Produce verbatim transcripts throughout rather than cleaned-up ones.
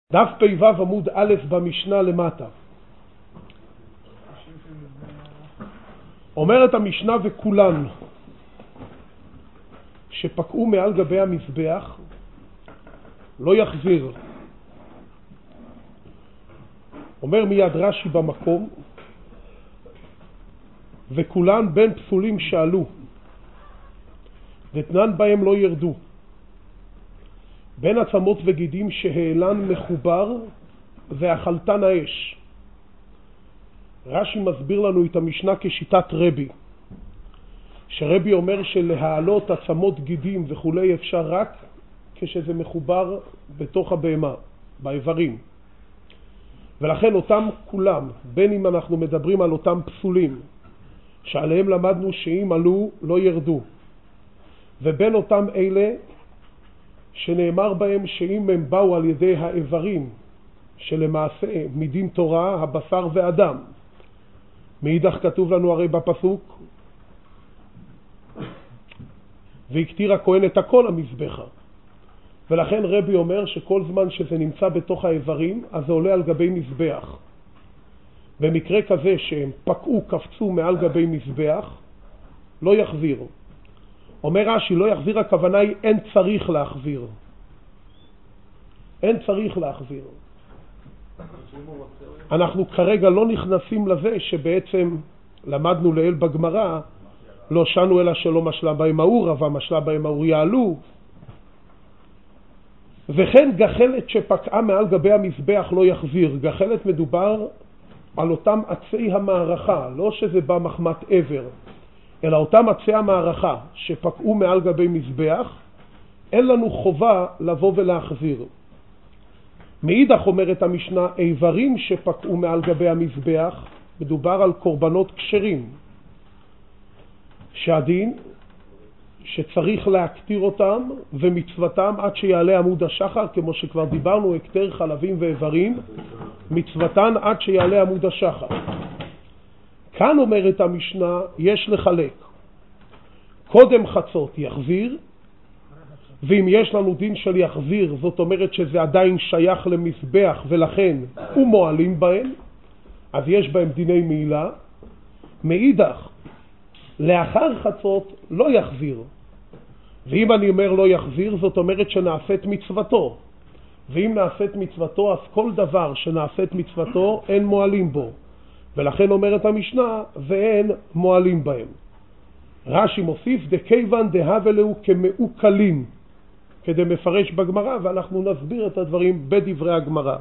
דף פ"ו עמוד א' במשנה למטה. אומרת המשנה וכולן שפקעו מעל גבי המזבח לא יחזיר. אומר מיד רש"י במקום, וכולן בין פסולים שעלו ותנן בהם לא ירדו, בין עצמות וגידים שהעלן מחובר ואכלתן האש. רש"י מסביר לנו את המשנה כשיטת רבי, שרבי אומר שלהעלות עצמות גידים וכולי אפשר רק כשזה מחובר בתוך הבהמה, באיברים. ולכן אותם כולם, בין אם אנחנו מדברים על אותם פסולים שעליהם למדנו שאם עלו לא ירדו, ובין אותם אלה שנאמר בהם שאם הם באו על ידי האיברים שלמעשה מדין תורה, הבשר ואדם. מאידך כתוב לנו הרי בפסוק והקטיר הכהן את הכל המזבחה, ולכן רבי אומר שכל זמן שזה נמצא בתוך האיברים אז זה עולה על גבי מזבח. במקרה כזה שהם פקעו, קפצו מעל גבי מזבח, לא יחזיר. אומר רש"י, לא יחזיר, הכוונה היא אין צריך להחזיר. אין צריך להחזיר. אנחנו כרגע לא נכנסים לזה שבעצם למדנו לעיל בגמרא, לא שנו אלא שלא משלה בהם האור, אבל משלה בהם האור יעלו. וכן גחלת שפקעה מעל גבי המזבח לא יחזיר. גחלת מדובר על אותם עצי המערכה, לא שזה בא מחמת עבר, אלא אותם עצי המערכה שפקעו מעל גבי מזבח, אין לנו חובה לבוא ולהחזיר. מאידך אומרת המשנה, איברים שפקעו מעל גבי המזבח, מדובר על קורבנות כשרים, שהדין שצריך להקטיר אותם ומצוותם עד שיעלה עמוד השחר, כמו שכבר דיברנו, הקטר חלבים ואיברים, מצוותן עד שיעלה עמוד השחר. כאן אומרת המשנה, יש לחלק. קודם חצות יחזיר, ואם יש לנו דין של יחזיר, זאת אומרת שזה עדיין שייך למזבח ולכן הוא מועלים בהם, אז יש בהם דיני מעילה. מאידך, לאחר חצות לא יחזיר. ואם אני אומר לא יחזיר, זאת אומרת שנעשית מצוותו. ואם נעשית מצוותו, אז כל דבר שנעשית מצוותו אין מועלים בו. ולכן אומרת המשנה, ואין מועלים בהם. רש"י מוסיף, דכיוון דהבלהו כמעוקלים, כדי מפרש בגמרא, ואנחנו נסביר את הדברים בדברי הגמרא.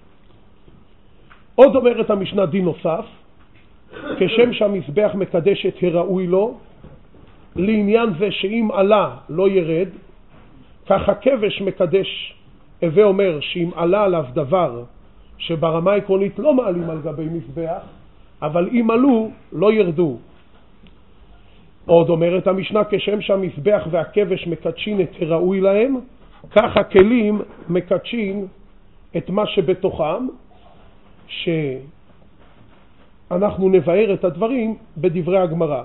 עוד אומרת המשנה דין נוסף, כשם שהמזבח מקדש את הראוי לו, לעניין זה שאם עלה לא ירד, כך הכבש מקדש, הווה אומר שאם עלה עליו דבר שברמה העקרונית לא מעלים על גבי מזבח, אבל אם עלו לא ירדו. עוד אומרת המשנה, כשם שהמזבח והכבש מקדשים את הראוי להם, כך הכלים מקדשים את מה שבתוכם, שאנחנו נבהר את הדברים בדברי הגמרא.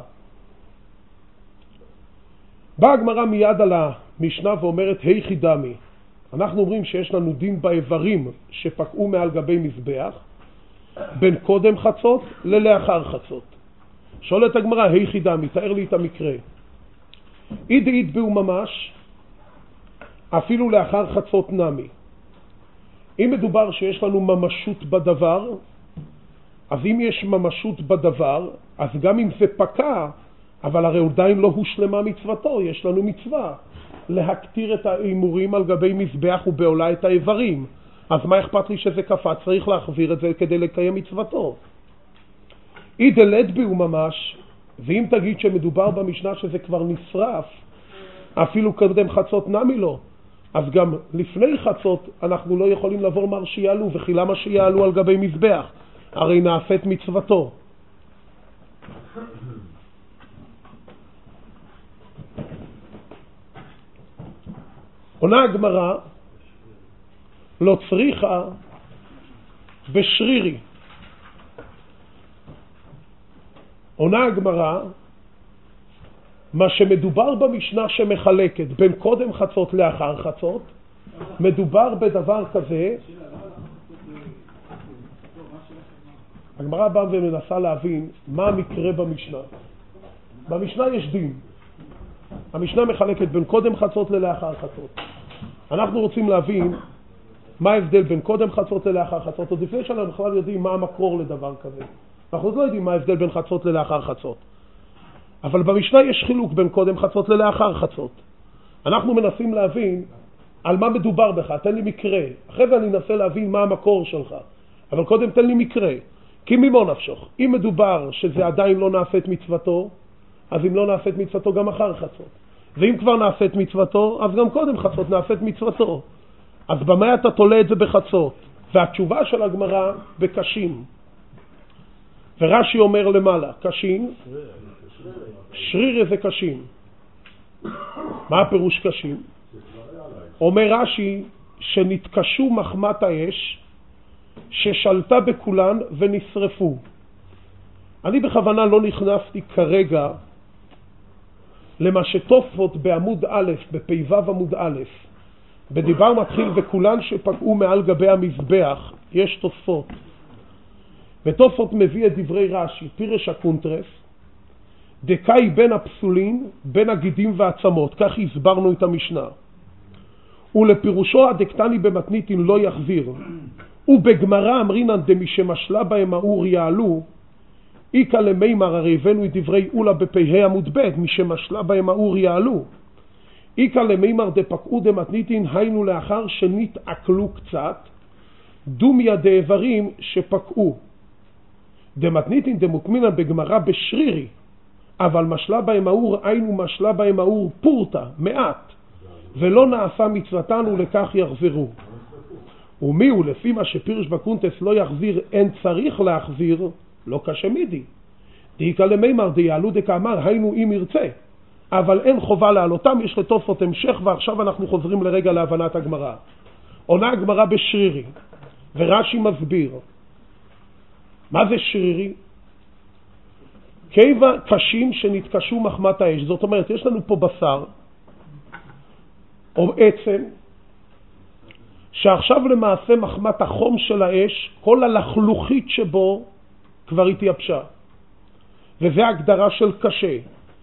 באה הגמרא מיד על המשנה ואומרת, היכי דמי, אנחנו אומרים שיש לנו דין באיברים שפקעו מעל גבי מזבח, בין קודם חצות ללאחר חצות. שואלת הגמרא, היכי דמי, תאר לי את המקרה. איד איד בהו ממש, אפילו לאחר חצות נמי. אם מדובר שיש לנו ממשות בדבר, אז אם יש ממשות בדבר, אז גם אם זה פקע, אבל הרי עדיין לא הושלמה מצוותו, יש לנו מצווה להקטיר את האימורים על גבי מזבח ובעולה את האיברים. אז מה אכפת לי שזה קפץ? צריך להחזיר את זה כדי לקיים מצוותו. איד אלד בהו ממש, ואם תגיד שמדובר במשנה שזה כבר נשרף, אפילו קודם חצות נמי לו, אז גם לפני חצות אנחנו לא יכולים לבוא מר שיעלו, וכי למה שיעלו על גבי מזבח? הרי נעשית מצוותו. עונה הגמרא, לא צריכה בשרירי. עונה הגמרא, מה שמדובר במשנה שמחלקת בין קודם חצות לאחר חצות, מדובר בדבר כזה הגמרא באה ומנסה להבין מה המקרה במשנה. במשנה יש דין. המשנה מחלקת בין קודם חצות ללאחר חצות. אנחנו רוצים להבין מה ההבדל בין קודם חצות ללאחר חצות, עוד לפני שאנחנו בכלל יודעים מה המקור לדבר כזה. אנחנו עוד לא יודעים מה ההבדל בין חצות ללאחר חצות. אבל במשנה יש חילוק בין קודם חצות ללאחר חצות. אנחנו מנסים להבין על מה מדובר בך, תן לי מקרה. אחרי זה אני אנסה להבין מה המקור שלך. אבל קודם תן לי מקרה. כי ממו נפשוך. אם מדובר שזה עדיין לא נעשית מצוותו, אז אם לא נעשית מצוותו גם אחר חצות. ואם כבר נעשית מצוותו, אז גם קודם חצות נעשית מצוותו. אז במה אתה תולה את זה בחצות? והתשובה של הגמרא בקשים. ורש"י אומר למעלה, קשים, שריר זה קשים. מה הפירוש קשים? אומר רש"י שנתקשו מחמת האש ששלטה בכולן ונשרפו. אני בכוונה לא נכנסתי כרגע למה שתוספות בעמוד א', בפ"ו עמוד א', בדיבר מתחיל וכולן שפגעו מעל גבי המזבח, יש תוספות. ותוספות מביא את דברי רש"י, פירש הקונטרס, דקאי בין הפסולים, בין הגידים והעצמות, כך הסברנו את המשנה. ולפירושו הדקטני במתניתין לא יחזיר. ובגמרא אמרינן דמי שמשלה בהם האור יעלו, איקה למימר, הרי הבאנו את דברי אולה בפ"ה עמוד ב', מי שמשלה בהם האור יעלו. איקה למימר דפקעו דמתניתין, היינו לאחר שנתעכלו קצת, דומיה דאיברים שפקעו. דמתניתין דמוקמינן בגמרא בשרירי, אבל משלה בהם האור, היינו משלה בהם האור פורטה, מעט, ולא נעשה מצוותן ולכך יחזרו. ומי הוא לפי מה שפירש בקונטס לא יחזיר, אין צריך להחזיר, לא כשמידי. דאיקה למימר דיעלו דקאמר, היינו אם ירצה, אבל אין חובה לעלותם, יש לתוספות המשך, ועכשיו אנחנו חוזרים לרגע להבנת הגמרא. עונה הגמרא בשרירי, ורש"י מסביר. מה זה שרירי? קיבה קשים שנתקשו מחמת האש. זאת אומרת, יש לנו פה בשר, או עצם, שעכשיו למעשה מחמת החום של האש, כל הלחלוכית שבו כבר התייבשה. וזה הגדרה של קשה.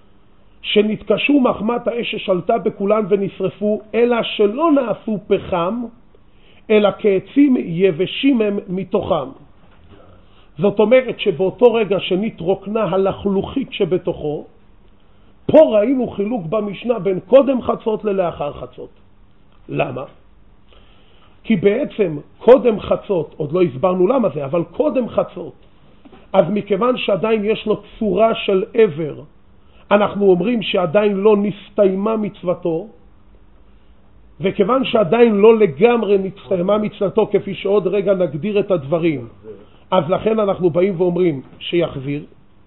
שנתקשו מחמת האש ששלטה בכולן ונשרפו, אלא שלא נעשו פחם, אלא כעצים יבשים הם מתוכם. זאת אומרת שבאותו רגע שנתרוקנה הלחלוכית שבתוכו, פה ראינו חילוק במשנה בין קודם חצות ללאחר חצות. למה? כי בעצם קודם חצות, עוד לא הסברנו למה זה, אבל קודם חצות, אז מכיוון שעדיין יש לו צורה של עבר, אנחנו אומרים שעדיין לא נסתיימה מצוותו, וכיוון שעדיין לא לגמרי נסתיימה מצוותו, כפי שעוד רגע נגדיר את הדברים, אז לכן אנחנו באים ואומרים שיחזיר.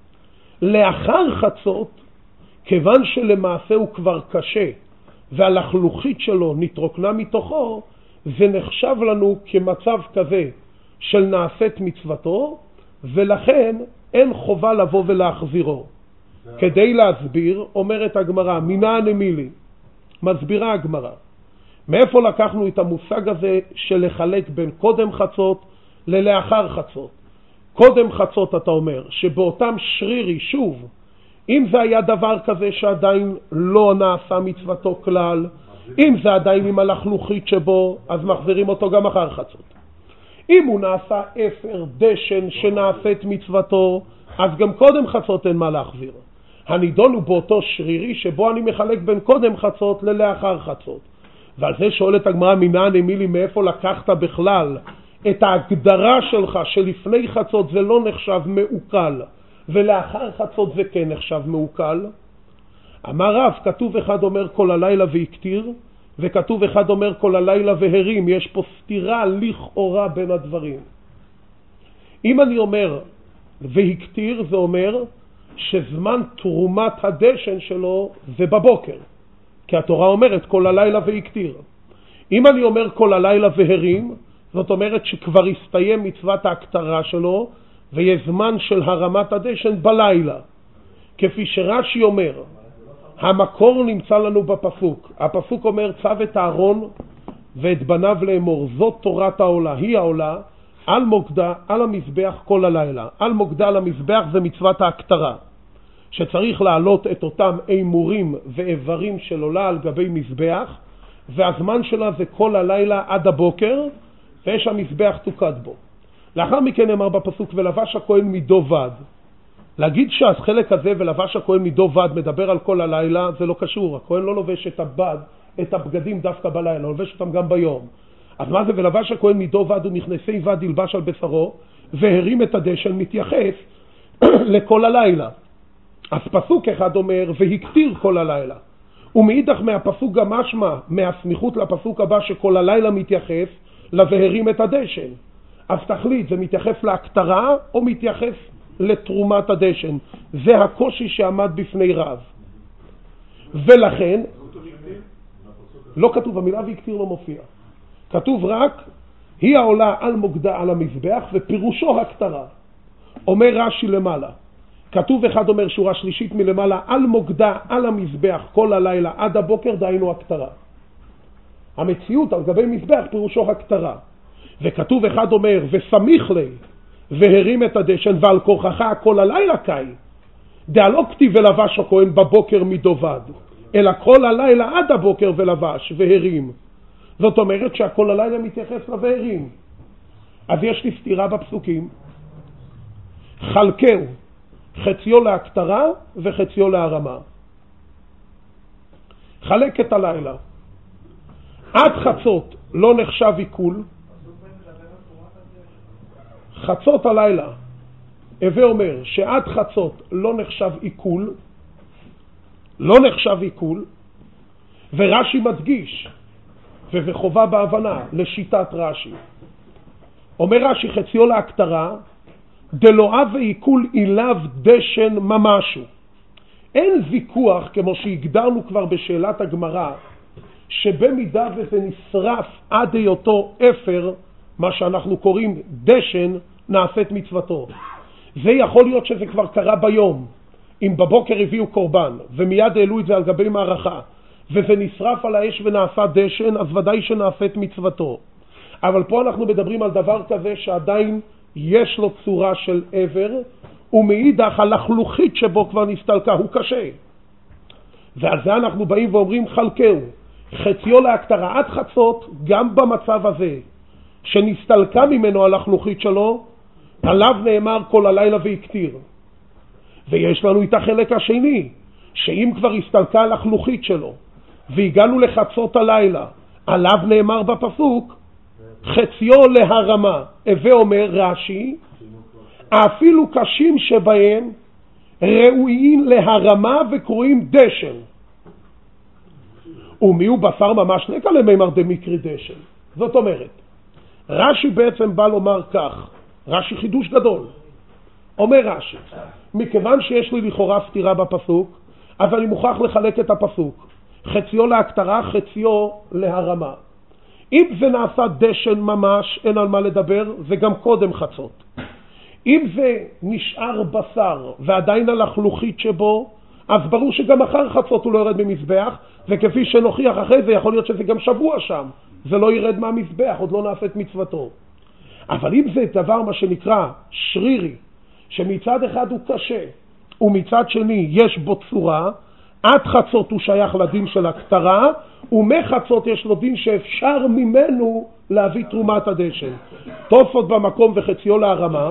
לאחר חצות, כיוון שלמעשה הוא כבר קשה, והלחלוכית שלו נתרוקנה מתוכו, זה נחשב לנו כמצב כזה של נעשית מצוותו, ולכן אין חובה לבוא ולהחזירו. כדי להסביר, אומרת הגמרא, מינה נמילי, מסבירה הגמרא. מאיפה לקחנו את המושג הזה של לחלק בין קודם חצות ללאחר חצות? קודם חצות אתה אומר, שבאותם שרירי, שוב, אם זה היה דבר כזה שעדיין לא נעשה מצוותו כלל, אם זה עדיין עם הלחלוכית שבו, אז מחזירים אותו גם אחר חצות. אם הוא נעשה אפר דשן שנעשית מצוותו, אז גם קודם חצות אין מה להחזיר. הנידון הוא באותו שרירי שבו אני מחלק בין קודם חצות ללאחר חצות. ועל זה שואלת הגמרא, מינה נמילי, מאיפה לקחת בכלל את ההגדרה שלך שלפני חצות זה לא נחשב מעוקל, ולאחר חצות זה כן נחשב מעוקל? אמר רב, כתוב אחד אומר כל הלילה ויקטיר, וכתוב אחד אומר כל הלילה והרים. יש פה סתירה לכאורה בין הדברים. אם אני אומר ויקטיר, זה אומר שזמן תרומת הדשן שלו זה בבוקר, כי התורה אומרת כל הלילה ויקטיר. אם אני אומר כל הלילה והרים, זאת אומרת שכבר הסתיים מצוות ההקטרה שלו, ויש זמן של הרמת הדשן בלילה. כפי שרש"י אומר, המקור נמצא לנו בפסוק. הפסוק אומר, צו את אהרון ואת בניו לאמור, זאת תורת העולה, היא העולה, על מוקדה, על המזבח כל הלילה. על מוקדה, על המזבח זה מצוות ההקטרה, שצריך להעלות את אותם אימורים ואיברים של עולה על גבי מזבח, והזמן שלה זה כל הלילה עד הבוקר, ויש המזבח תוקד בו. לאחר מכן אמר בפסוק, ולבש הכהן מידו ועד. להגיד שהחלק הזה ולבש הכהן מידו ועד מדבר על כל הלילה, זה לא קשור. הכהן לא לובש את הבד, את הבגדים דווקא בלילה, לא לובש אותם גם ביום. אז מה זה ולבש הכהן מידו ועד ומכנסי ועד ילבש על בשרו, והרים את הדשן, מתייחס לכל הלילה. אז פסוק אחד אומר, והקטיר כל הלילה. ומאידך מהפסוק גם משמע, מהסמיכות לפסוק הבא שכל הלילה מתייחס, לבהרים את הדשן. אז תחליט, זה מתייחס להקטרה או מתייחס לתרומת הדשן? זה הקושי שעמד בפני רב. ולכן, לא כתוב, המילה והקטיר לא מופיע. כתוב רק, היא העולה על מוקדה על המזבח ופירושו הקטרה. אומר רש"י למעלה. כתוב אחד אומר שורה שלישית מלמעלה, על מוקדה על המזבח כל הלילה עד הבוקר, דהיינו הקטרה. המציאות על גבי מזבח פירושו הקטרה. וכתוב אחד אומר, וסמיך לי, והרים את הדשן, ועל כוחך כל הלילה קאי. דעלו כתיב ולבש הכהן בבוקר מדובד, אלא כל הלילה עד הבוקר ולבש והרים. זאת אומרת שהכל הלילה מתייחס לבהרים. אז יש לי סתירה בפסוקים. חלקהו, חציו להקטרה וחציו להרמה. חלק את הלילה. עד חצות לא נחשב עיכול. חצות הלילה, הווה אומר שעד חצות לא נחשב עיכול, לא נחשב עיכול, ורש"י מדגיש, ובחובה בהבנה לשיטת רש"י. אומר רש"י חציו להקטרה, דלואה ועיכול אילב דשן ממשו. אין ויכוח, כמו שהגדרנו כבר בשאלת הגמרא, שבמידה וזה נשרף עד היותו אפר, מה שאנחנו קוראים דשן, נעשית מצוותו. זה יכול להיות שזה כבר קרה ביום. אם בבוקר הביאו קורבן, ומיד העלו את זה על גבי מערכה, וזה נשרף על האש ונעשה דשן, אז ודאי שנעשית מצוותו. אבל פה אנחנו מדברים על דבר כזה שעדיין יש לו צורה של עבר, ומאידך הלחלוכית שבו כבר נסתלקה, הוא קשה. ועל זה אנחנו באים ואומרים חלקהו, חציו להקטרה עד חצות, גם במצב הזה, שנסתלקה ממנו הלחלוכית שלו, עליו נאמר כל הלילה והקטיר. ויש לנו את החלק השני, שאם כבר הסתלקה הלחלוכית שלו, והגענו לחצות הלילה, עליו נאמר בפסוק, חציו להרמה. הווה אומר רש"י, אפילו קשים שבהם ראויים להרמה וקרואים דשן. ומי הוא בשר ממש נקה למימר דמיקרי דשן. זאת אומרת, רש"י בעצם בא לומר כך, רש"י חידוש גדול. אומר רש"י, מכיוון שיש לי לכאורה סתירה בפסוק, אז אני מוכרח לחלק את הפסוק. חציו להקטרה, חציו להרמה. אם זה נעשה דשן ממש, אין על מה לדבר, זה גם קודם חצות. אם זה נשאר בשר ועדיין הלחלוכית שבו, אז ברור שגם אחר חצות הוא לא ירד ממזבח, וכפי שנוכיח אחרי זה יכול להיות שזה גם שבוע שם, זה לא ירד מהמזבח, עוד לא נעשית מצוותו. אבל אם זה דבר מה שנקרא שרירי, שמצד אחד הוא קשה, ומצד שני יש בו צורה, עד חצות הוא שייך לדין של הקטרה, ומחצות יש לו דין שאפשר ממנו להביא תרומת הדשן. תוספות במקום וחציו להרמה,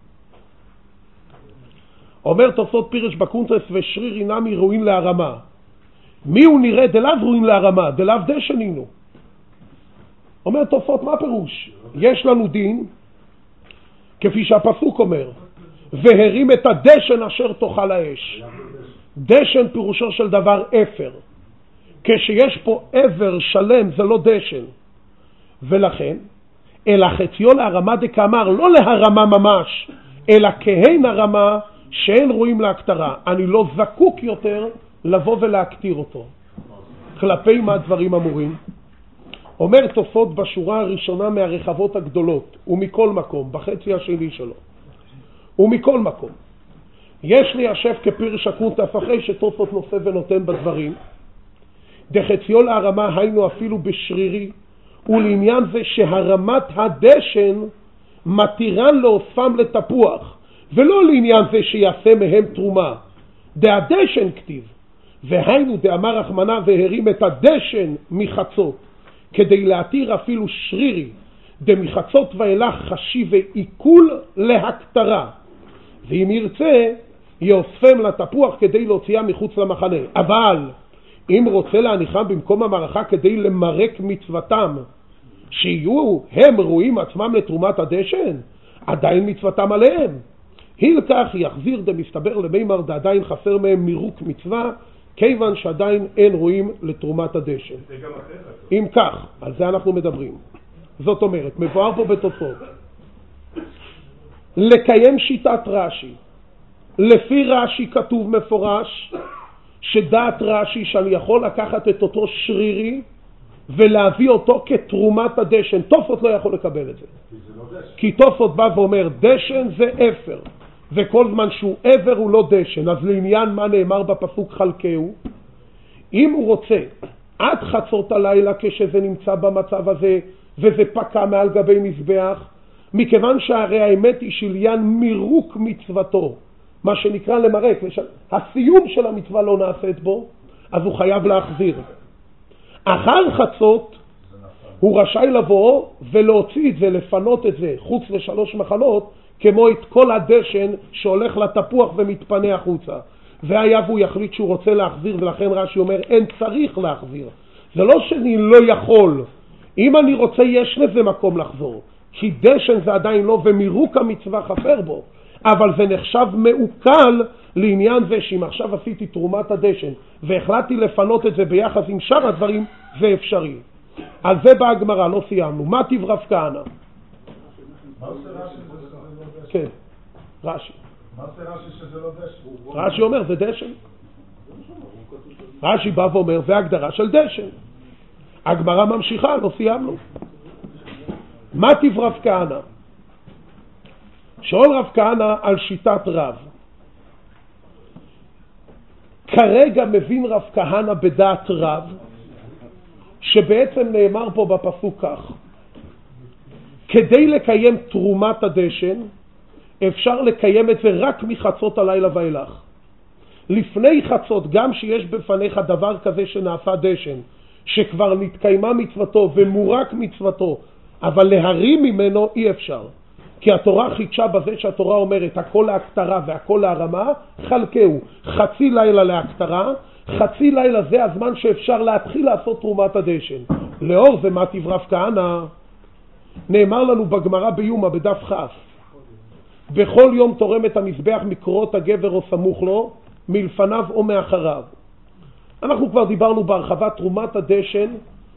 אומר תוספות פירש בקונטרס ושרירי נמי ראויים להרמה. מי הוא נראה דלאו ראויים להרמה? דלאו דשן אינו. אומר תוספות, מה פירוש? יש לנו דין, כפי שהפסוק אומר, והרים את הדשן אשר תאכל האש. דשן פירושו של דבר אפר. כשיש פה עבר שלם זה לא דשן. ולכן, אלא חציו להרמה דקאמר, לא להרמה ממש, אלא כהן הרמה שאין רואים להקטרה. אני לא זקוק יותר לבוא ולהקטיר אותו. כלפי מה דברים אמורים? אומר תוספות בשורה הראשונה מהרחבות הגדולות, ומכל מקום, בחצי השני שלו. ומכל מקום. יש לי השף כפירש הקונטס אחרי שתוספות נושא ונותן בדברים. דחציו להרמה היינו אפילו בשרירי, ולעניין זה שהרמת הדשן מתירן לאוספם לתפוח, ולא לעניין זה שיעשה מהם תרומה. דהדשן כתיב, והיינו דאמר רחמנה והרים את הדשן מחצות, כדי להתיר אפילו שרירי, דמחצות ואילך חשי ועיכול להקטרה, ואם ירצה יאוספם לתפוח כדי להוציאה מחוץ למחנה. אבל אם רוצה להניחם במקום המערכה כדי למרק מצוותם, שיהיו הם רואים עצמם לתרומת הדשן, עדיין מצוותם עליהם. הילקח יחזיר דמסתבר למימר דעדיין חסר מהם מירוק מצווה, כיוון שעדיין אין רואים לתרומת הדשן. אם כך, על זה אנחנו מדברים. זאת אומרת, מבואר פה בתוצאות. לקיים שיטת רש"י. לפי רש"י כתוב מפורש, שדעת רש"י שאני יכול לקחת את אותו שרירי, ולהביא אותו כתרומת הדשן. תופות לא יכול לקבל את זה. כי תופות בא ואומר, דשן זה אפר. וכל זמן שהוא עבר הוא לא דשן. אז לעניין מה נאמר בפסוק חלקהו, אם הוא רוצה עד חצות הלילה כשזה נמצא במצב הזה וזה פקע מעל גבי מזבח, מכיוון שהרי האמת היא שלעניין מירוק מצוותו, מה שנקרא למרק, הסיום של המצווה לא נעשית בו, אז הוא חייב להחזיר. אחר חצות הוא רשאי לבוא ולהוציא את זה, לפנות את זה חוץ לשלוש מחנות, כמו את כל הדשן שהולך לתפוח ומתפנה החוצה. והיה והוא יחליט שהוא רוצה להחזיר, ולכן רש"י אומר אין צריך להחזיר. זה לא שאני לא יכול, אם אני רוצה יש לזה מקום לחזור, כי דשן זה עדיין לא, ומירוק המצווה חפר בו, אבל זה נחשב מעוקל לעניין זה שאם עכשיו עשיתי תרומת הדשן והחלטתי לפנות את זה ביחס עם שאר הדברים, זה אפשרי. על זה באה הגמרא, לא סיימנו. מה טיב רב כהנא? מה עושה רש"י שזה לא דשן? כן, רש"י. מה עושה רש"י שזה לא דשן? רש"י אומר זה דשן. רש"י בא ואומר זה הגדרה של דשן. הגמרא ממשיכה, לא סיימנו. מה טיב רב כהנא? שואל רב כהנא על שיטת רב. כרגע מבין רב כהנא בדעת רב, שבעצם נאמר פה בפסוק כך, כדי לקיים תרומת הדשן, אפשר לקיים את זה רק מחצות הלילה ואילך. לפני חצות, גם שיש בפניך דבר כזה שנעשה דשן, שכבר נתקיימה מצוותו ומורק מצוותו, אבל להרים ממנו אי אפשר. כי התורה חידשה בזה שהתורה אומרת הכל להקטרה והכל להרמה, חלקהו חצי לילה להקטרה, חצי לילה זה הזמן שאפשר להתחיל לעשות תרומת הדשן. לאור זה מה טיב רב כהנא? נאמר לנו בגמרא ביומא בדף חס, בכל יום תורם את המזבח מקורות הגבר או סמוך לו, מלפניו או מאחריו. אנחנו כבר דיברנו בהרחבה, תרומת הדשן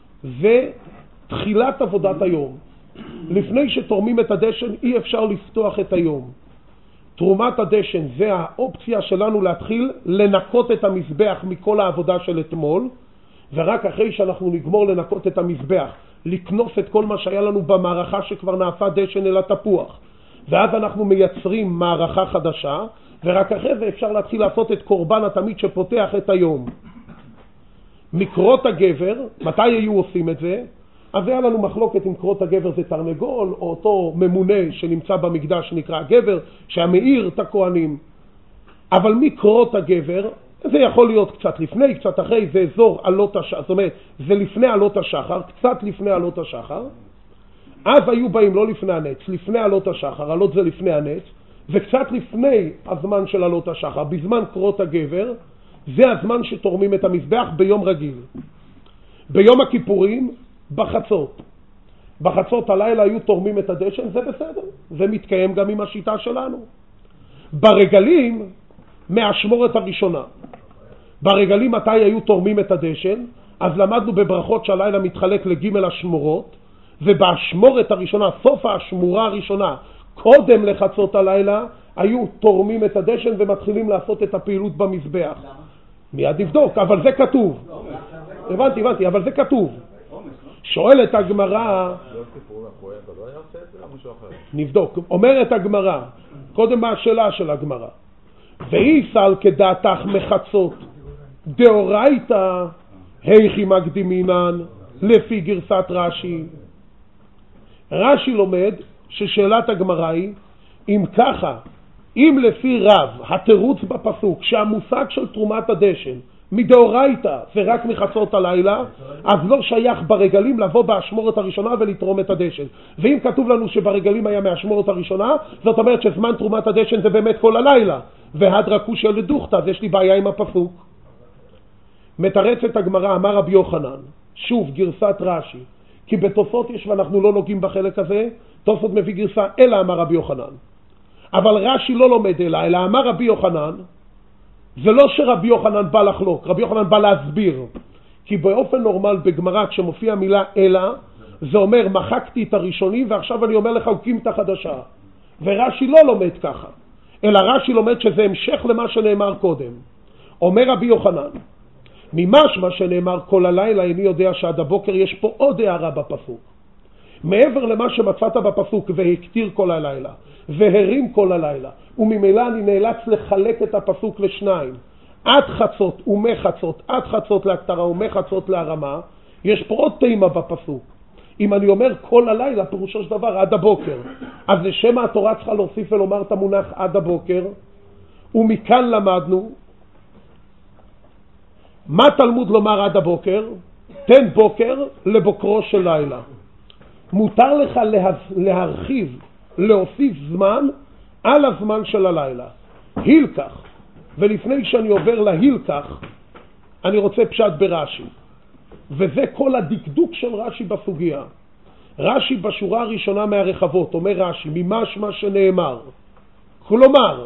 ותחילת עבודת היום. לפני שתורמים את הדשן אי אפשר לפתוח את היום. תרומת הדשן זה האופציה שלנו להתחיל לנקות את המזבח מכל העבודה של אתמול, ורק אחרי שאנחנו נגמור לנקות את המזבח, לקנוס את כל מה שהיה לנו במערכה שכבר נעשה דשן אל התפוח, ואז אנחנו מייצרים מערכה חדשה, ורק אחרי זה אפשר להתחיל לעשות את קורבן התמיד שפותח את היום. מקרות הגבר, מתי היו עושים את זה? אז היה לנו מחלוקת אם קרות הגבר זה תרנגול, או אותו ממונה שנמצא במקדש שנקרא הגבר, שהמאיר את הכהנים. אבל מקרות הגבר, זה יכול להיות קצת לפני, קצת אחרי, זה אזור עלות השחר, זאת אומרת, זה לפני עלות השחר, קצת לפני עלות השחר. אז היו באים לא לפני הנץ, לפני עלות השחר, עלות זה לפני הנץ, וקצת לפני הזמן של עלות השחר, בזמן קרות הגבר, זה הזמן שתורמים את המזבח ביום רגיל. ביום הכיפורים, בחצות. בחצות הלילה היו תורמים את הדשן, זה בסדר. זה מתקיים גם עם השיטה שלנו. ברגלים, מהשמורת הראשונה. ברגלים מתי היו תורמים את הדשן? אז למדנו בברכות שהלילה מתחלק לג' השמורות, ובשמורת הראשונה, סוף השמורה הראשונה, קודם לחצות הלילה, היו תורמים את הדשן ומתחילים לעשות את הפעילות במזבח. למה? מיד נבדוק, אבל זה כתוב. הבנתי, הבנתי, אבל זה כתוב. שואלת הגמרא, נבדוק, אומרת הגמרא, קודם מה השאלה של הגמרא, ואיסל כדעתך מחצות דאורייתא היכי מקדימינן לפי גרסת רש"י. רש"י לומד ששאלת הגמרא היא, אם ככה, אם לפי רב התירוץ בפסוק שהמושג של תרומת הדשן מדאורייתא ורק מחצות הלילה, אז לא שייך ברגלים לבוא באשמורת הראשונה ולתרום את הדשן. ואם כתוב לנו שברגלים היה מהאשמורת הראשונה, זאת אומרת שזמן תרומת הדשן זה באמת כל הלילה. והדרקוש של דוכתא, אז יש לי בעיה עם הפסוק. מתרצת הגמרא, אמר רבי יוחנן, שוב גרסת רש"י, כי בתוספות יש ואנחנו לא נוגעים בחלק הזה, תוספות מביא גרסה אלא אמר רבי יוחנן. אבל רש"י לא לומד אלא, אלא אמר רבי יוחנן, זה לא שרבי יוחנן בא לחלוק, רבי יוחנן בא להסביר. כי באופן נורמל בגמרא כשמופיע מילה אלא, זה אומר מחקתי את הראשונים ועכשיו אני אומר לך הקים את החדשה. ורש"י לא לומד ככה, אלא רש"י לומד שזה המשך למה שנאמר קודם. אומר רבי יוחנן, ממשמע שנאמר כל הלילה איני יודע שעד הבוקר, יש פה עוד הערה בפסוק. מעבר למה שמצאת בפסוק והקטיר כל הלילה והרים כל הלילה, וממילא אני נאלץ לחלק את הפסוק לשניים, עד חצות ומחצות, עד חצות להקטרה ומחצות להרמה, יש פה עוד תימה בפסוק. אם אני אומר כל הלילה, פירושו של דבר עד הבוקר, אז לשם התורה צריכה להוסיף ולומר את המונח עד הבוקר, ומכאן למדנו, מה תלמוד לומר עד הבוקר? תן בוקר לבוקרו של לילה. מותר לך להרחיב, להוסיף זמן על הזמן של הלילה. הילקח, ולפני שאני עובר להילקח, אני רוצה פשט ברש"י. וזה כל הדקדוק של רש"י בסוגיה. רש"י בשורה הראשונה מהרחבות, אומר רש"י, ממשמע שנאמר. כלומר,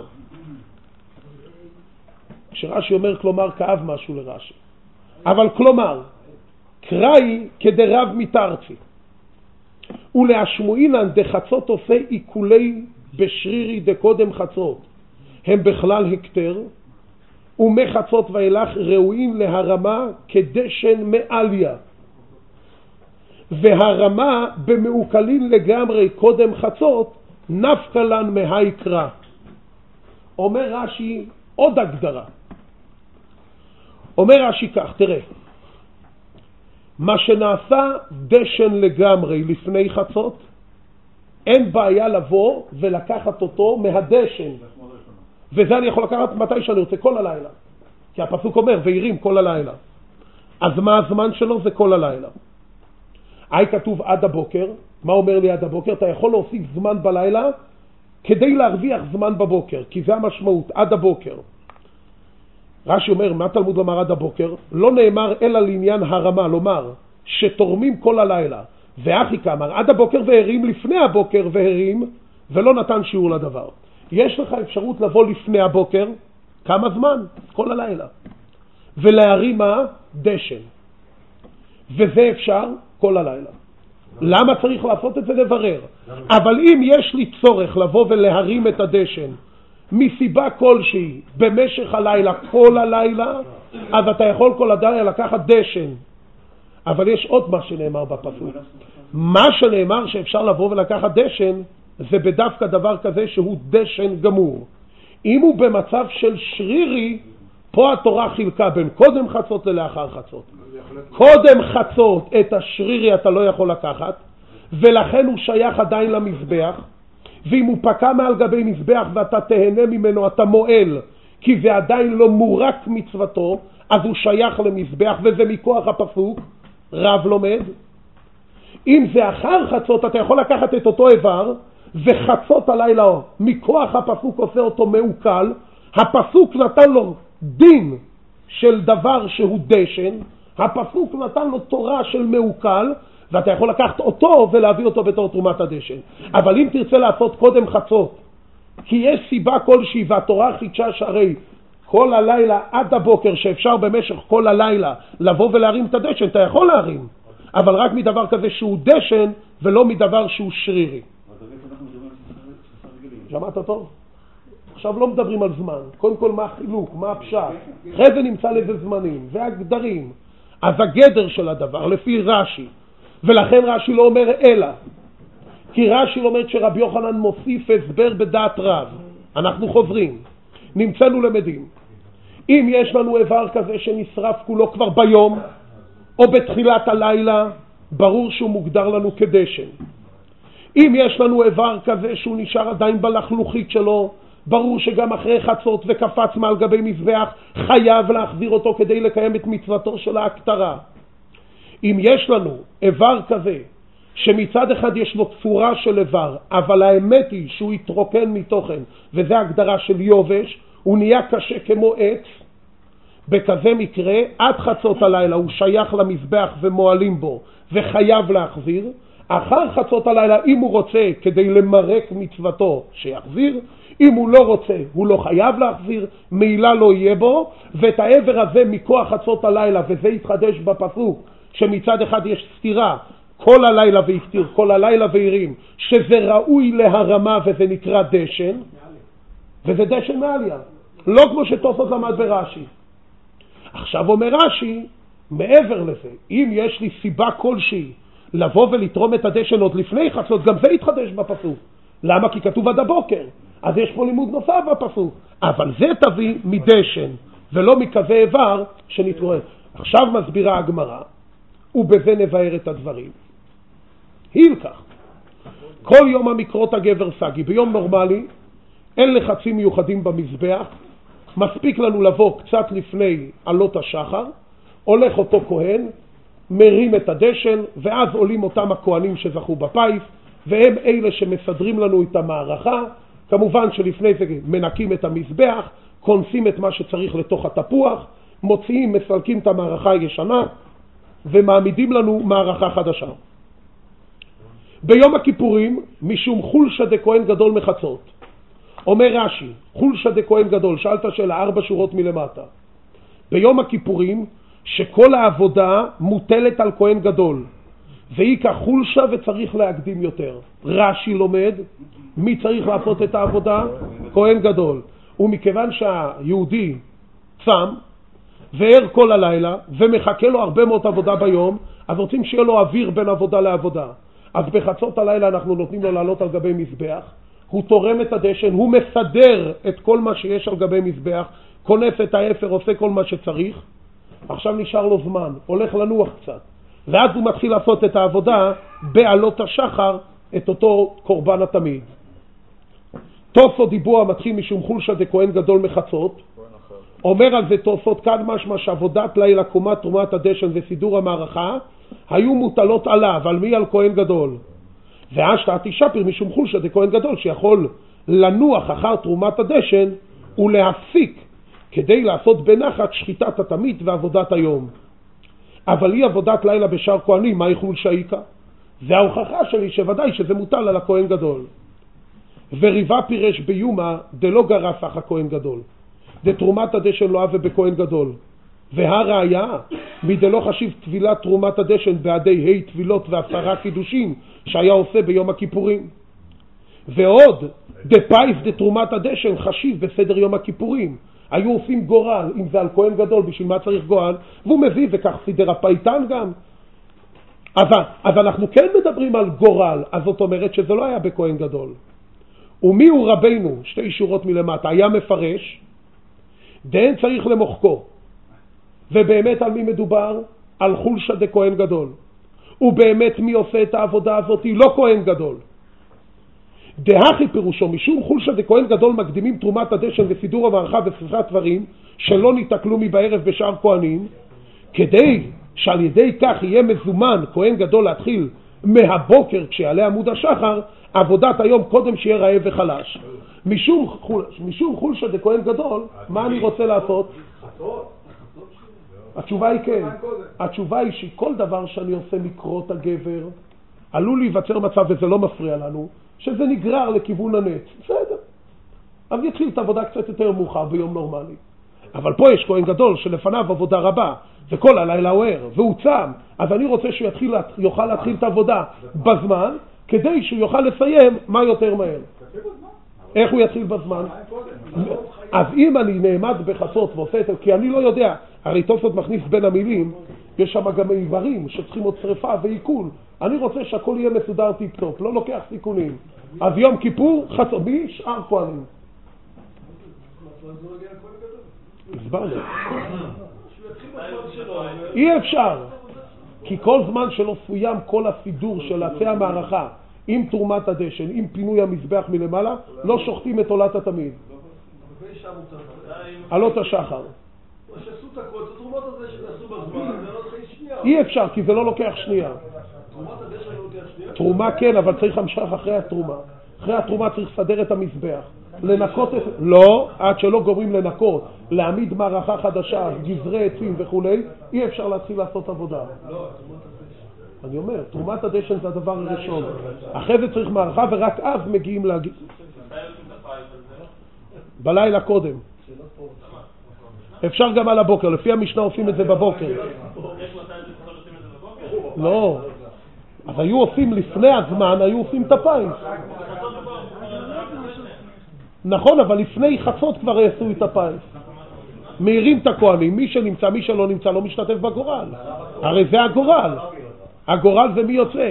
כשרש"י אומר כלומר כאב משהו לרש"י. אבל כלומר, קראי כדרב מתרצי. ולהשמועינן דחצות עושה עיקולי בשרירי דקודם חצות. הם בכלל הקטר, ומחצות ואילך ראויים להרמה כדשן מעליה. והרמה במעוקלין לגמרי קודם חצות, נפקא לן מהיקרא. אומר רש"י עוד הגדרה. אומר רש"י כך, תראה. מה שנעשה דשן לגמרי לפני חצות, אין בעיה לבוא ולקחת אותו מהדשן. וזה אני יכול לקחת מתי שאני רוצה, כל הלילה. כי הפסוק אומר, וירים כל הלילה. אז מה הזמן שלו? זה כל הלילה. היי כתוב עד הבוקר. מה אומר לי עד הבוקר? אתה יכול להוסיף זמן בלילה כדי להרוויח זמן בבוקר, כי זה המשמעות, עד הבוקר. רש"י אומר, מה תלמוד לומר עד הבוקר? לא נאמר אלא לעניין הרמה, לומר שתורמים כל הלילה. ואחי כאמר, עד הבוקר והרים לפני הבוקר והרים, ולא נתן שיעור לדבר. יש לך אפשרות לבוא לפני הבוקר, כמה זמן? כל הלילה. ולהרים מה? דשן. וזה אפשר כל הלילה. למה צריך לעשות את זה? לברר. אבל אם יש לי צורך לבוא ולהרים את הדשן, מסיבה כלשהי, במשך הלילה, כל הלילה, אז אתה יכול כל הלילה לקחת דשן. אבל יש עוד מה שנאמר בפסוק. מה שנאמר שאפשר לבוא ולקחת דשן, זה בדווקא דבר כזה שהוא דשן גמור. אם הוא במצב של שרירי, פה התורה חילקה בין קודם חצות ללאחר חצות. קודם חצות את השרירי אתה לא יכול לקחת, ולכן הוא שייך עדיין למזבח, ואם הוא פקע מעל גבי מזבח ואתה תהנה ממנו, אתה מועל, כי זה עדיין לא מורק מצוותו, אז הוא שייך למזבח, וזה מכוח הפסוק, רב לומד. אם זה אחר חצות, אתה יכול לקחת את אותו איבר, וחצות הלילה, מכוח הפסוק עושה אותו מעוקל, הפסוק נתן לו דין של דבר שהוא דשן, הפסוק נתן לו תורה של מעוקל, ואתה יכול לקחת אותו ולהביא אותו בתור תרומת הדשן. אבל אם תרצה לעשות קודם חצות, כי יש סיבה כלשהי והתורה חידשה שהרי כל הלילה עד הבוקר שאפשר במשך כל הלילה לבוא ולהרים את הדשן, אתה יכול להרים, אבל רק מדבר כזה שהוא דשן ולא מדבר שהוא שרירי. שמעת טוב? עכשיו לא מדברים על זמן, קודם כל מה החילוק, מה הפשט, אחרי זה נמצא לזה זמנים והגדרים. אז הגדר של הדבר לפי רש"י, ולכן רש"י לא אומר אלא, כי רש"י לומד שרבי יוחנן מוסיף הסבר בדעת רב. אנחנו חוזרים, נמצאנו למדים, אם יש לנו איבר כזה שנשרף כולו כבר ביום או בתחילת הלילה, ברור שהוא מוגדר לנו כדשן. אם יש לנו איבר כזה שהוא נשאר עדיין בלחלוכית שלו, ברור שגם אחרי חצות וקפץ מעל גבי מזבח חייב להחזיר אותו כדי לקיים את מצוותו של ההקטרה. אם יש לנו איבר כזה שמצד אחד יש לו צורה של איבר, אבל האמת היא שהוא יתרוקן מתוכן, וזה הגדרה של יובש, הוא נהיה קשה כמו עץ, בכזה מקרה עד חצות הלילה הוא שייך למזבח ומועלים בו וחייב להחזיר. אחר חצות הלילה אם הוא רוצה כדי למרק מצוותו שיחזיר, אם הוא לא רוצה הוא לא חייב להחזיר, מעילה לא יהיה בו. ואת העבר הזה מכוח חצות הלילה, וזה יתחדש בפסוק שמצד אחד יש סתירה כל הלילה והפתיר, כל הלילה והירים, שזה ראוי להרמה וזה נקרא דשן, וזה דשן מעליה, לא כמו שתוספות למד ברש"י. עכשיו אומר רש"י, מעבר לזה, אם יש לי סיבה כלשהי לבוא ולתרום את הדשן עוד לפני חצות, גם זה יתחדש בפסוק. למה? כי כתוב עד הבוקר, אז יש פה לימוד נוסף בפסוק, אבל זה תביא מדשן ולא מכזה איבר שנתרועד. עכשיו מסבירה הגמרא, ובזה נבהר את הדברים. הילקח, כל יום המקרות הגבר סגי, ביום נורמלי אין לחצים מיוחדים במזבח, מספיק לנו לבוא קצת לפני עלות השחר, הולך אותו כהן, מרים את הדשן, ואז עולים אותם הכהנים שזכו בפיס, והם אלה שמסדרים לנו את המערכה. כמובן שלפני זה מנקים את המזבח, כונסים את מה שצריך לתוך התפוח, מוציאים, מסלקים את המערכה הישנה, ומעמידים לנו מערכה חדשה. ביום הכיפורים, משום חולשה דכהן גדול מחצות, אומר רש"י, חולשה דכהן גדול, שאלת שאלה ארבע שורות מלמטה. ביום הכיפורים, שכל העבודה מוטלת על כהן גדול, והיא כחולשה וצריך להקדים יותר. רש"י לומד, מי צריך לעשות את העבודה? כהן גדול. ומכיוון שהיהודי צם, וער כל הלילה, ומחכה לו הרבה מאוד עבודה ביום, אז רוצים שיהיה לו אוויר בין עבודה לעבודה. אז בחצות הלילה אנחנו נותנים לו לעלות על גבי מזבח, הוא תורם את הדשן, הוא מסדר את כל מה שיש על גבי מזבח, כונס את האפר, עושה כל מה שצריך. עכשיו נשאר לו זמן, הולך לנוח קצת, ואז הוא מתחיל לעשות את העבודה בעלות השחר, את אותו קורבן התמיד. תוספות דיבור מתחיל משום חולשה דכהן גדול מחצות, אומר על זה תוספות כאן משמע שעבודת לילה, קומת תרומת הדשן וסידור המערכה היו מוטלות עליו, על מי? על כהן גדול. והשתא תשפר משום חולשה דכהן גדול, שיכול לנוח אחר תרומת הדשן ולהפסיק כדי לעשות בנחת שחיטת התמיד ועבודת היום. אבל היא עבודת לילה בשאר כהנים, מה היא חולשה איקה? זה ההוכחה שלי שוודאי שזה מוטל על הכהן גדול. וריבה פירש ביומה דלא גרף אח הכהן גדול, דתרומת הדשן לא אהבה בכהן גדול. והראיה, מדלא חשיב תבילת תרומת הדשן בעדי ה' תבילות ועשרה קידושים שהיה עושה ביום הכיפורים. ועוד, דפייס דתרומת הדשן חשיב בסדר יום הכיפורים. היו עושים גורל, אם זה על כהן גדול, בשביל מה צריך גורל? והוא מביא, וכך סידר הפייטן גם. אבל, אז אנחנו כן מדברים על גורל, אז זאת אומרת שזה לא היה בכהן גדול. ומי הוא רבינו, שתי שורות מלמטה, היה מפרש, דהן צריך למוחקו. ובאמת על מי מדובר? על חולשה דכהן גדול. ובאמת מי עושה את העבודה הזאת? לא כהן גדול. דהכי פירושו, משום חולשה דכהן גדול מקדימים תרומת הדשן וסידור המערכה וספרת דברים שלא ניתקלו מבערב בשאר כהנים, כדי שעל ידי כך יהיה מזומן כהן גדול להתחיל מהבוקר כשיעלה עמוד השחר עבודת היום קודם שיהיה רעב וחלש. משום חולשה, משום חולשה דכהן גדול, מה אני רוצה לעשות? התשובה היא כן. התשובה היא שכל דבר שאני עושה מקרות הגבר עלול להיווצר מצב, וזה לא מפריע לנו, שזה נגרר לכיוון הנץ. בסדר. אז יתחיל את העבודה קצת יותר מאוחר ביום נורמלי. אבל פה יש כהן גדול שלפניו עבודה רבה, וכל הלילה הוא ער, והוא צם. אז אני רוצה שהוא יתחיל, יוכל להתחיל את העבודה בזמן, כדי שהוא יוכל לסיים מה יותר מהר. איך הוא יתחיל בזמן? אז אם אני נעמד בחצות ועושה את זה, כי אני לא יודע, הרי תוספות מכניס בין המילים, יש שם גם עיברים שצריכים עוד שריפה ועיכול. אני רוצה שהכל יהיה מסודר טיפ-טופ, לא לוקח סיכונים. אז יום כיפור, חצות, בי, שאר כהנים. הסבר לי. אי אפשר. כי כל זמן שלא סוים כל הסידור של עצי המערכה עם תרומת הדשן, עם פינוי המזבח מלמעלה, לא שוחטים את עולת התמיד. עלות השחר. שעשו את הכל, זה תרומות הזה שנעשו בזמן, זה לא לוקח שנייה. אי אפשר, כי זה לא לוקח שנייה. תרומת הדשן לא לוקח שנייה? תרומה כן, אבל צריך המשך אחרי התרומה. אחרי התרומה צריך לסדר את המזבח. לנקות את... לא, עד שלא גומרים לנקות, להעמיד מערכה חדשה, גזרי עצים וכו', אי אפשר להתחיל לעשות עבודה. לא, תרומת הדשן. אני אומר, תרומת הדשן זה הדבר הראשון. אחרי זה צריך מערכה, ורק אז מגיעים להגיד. בלילה קודם. אפשר גם על הבוקר, לפי המשנה עושים את זה בבוקר. לא. אז היו עושים לפני הזמן, היו עושים את הפיס. נכון, אבל לפני חצות כבר יעשו את הפיס. מהירים את הכהנים, מי שנמצא, מי שלא נמצא, לא משתתף בגורל. הרי זה הגורל. הגורל זה מי יוצא.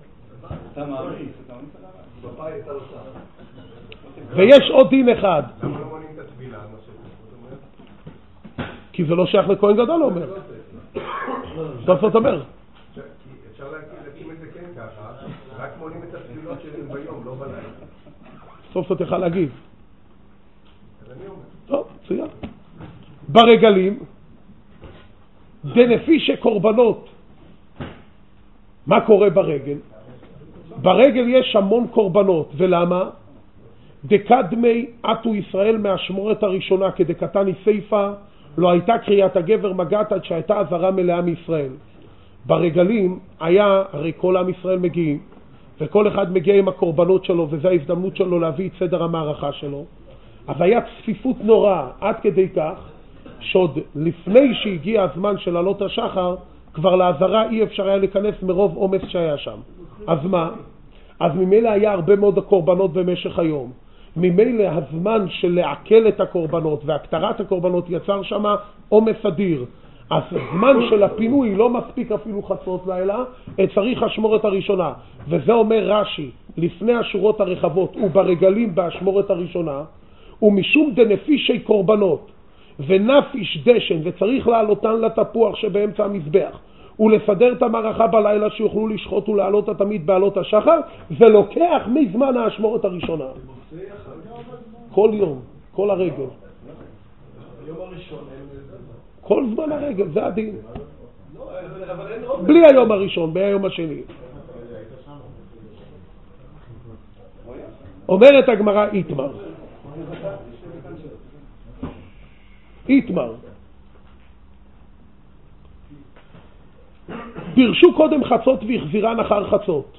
ויש עוד דין אחד. כי זה לא שייך לכהן גדול, אומר. זאת אומר. אפשר להקים את זה כן ככה, רק מונים את התפילות שלהם ביום, לא בלילה. סוף סוף תוכל להגיד. טוב, צוין. ברגלים, דנפי שקורבנות. מה קורה ברגל? ברגל יש המון קורבנות, ולמה? דקדמי עטו ישראל מהשמורת הראשונה, כדקתני סייפה, לא הייתה קריאת הגבר מגעת עד שהייתה עזרה מלאה מישראל. ברגלים היה, הרי כל עם ישראל מגיעים, וכל אחד מגיע עם הקורבנות שלו, וזו ההזדמנות שלו להביא את סדר המערכה שלו. אז היה צפיפות נורא, עד כדי כך, שעוד לפני שהגיע הזמן של עלות השחר, כבר לעזרה אי אפשר היה להיכנס מרוב עומס שהיה שם. אז מה? אז ממילא היה הרבה מאוד הקורבנות במשך היום. ממילא הזמן של לעכל את הקורבנות והקטרת הקורבנות יצר שם עומס אדיר. אז הזמן של הפינוי לא מספיק אפילו חצות לילה, צריך השמורת הראשונה. וזה אומר רש"י, לפני השורות הרחבות וברגלים בהשמורת הראשונה, ומשום דנפישי קורבנות ונפיש דשן, וצריך לעלותן לתפוח שבאמצע המזבח, ולסדר את המערכה בלילה שיוכלו לשחוט ולעלות התמיד בעלות השחר, זה לוקח מזמן ההשמורת הראשונה. כל יום, כל הרגל. היום הראשון. כל זמן הרגל, זה הדין. בלי היום הראשון, ביום השני. אומרת הגמרא איתמר. איתמר. פירשו קודם חצות והחזירן אחר חצות.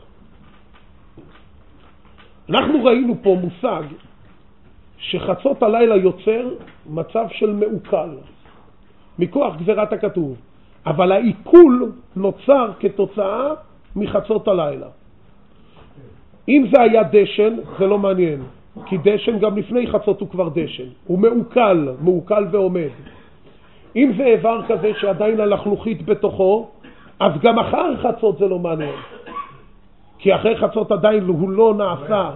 אנחנו ראינו פה מושג שחצות הלילה יוצר מצב של מעוקל, מכוח גזירת הכתוב. אבל העיכול נוצר כתוצאה מחצות הלילה. אם זה היה דשן, זה לא מעניין. כי דשן גם לפני חצות הוא כבר דשן. הוא מעוקל, מעוקל ועומד. אם זה איבר כזה שעדיין הלחלוכית בתוכו, אז גם אחר חצות זה לא מעניין. כי אחרי חצות עדיין הוא לא נעשה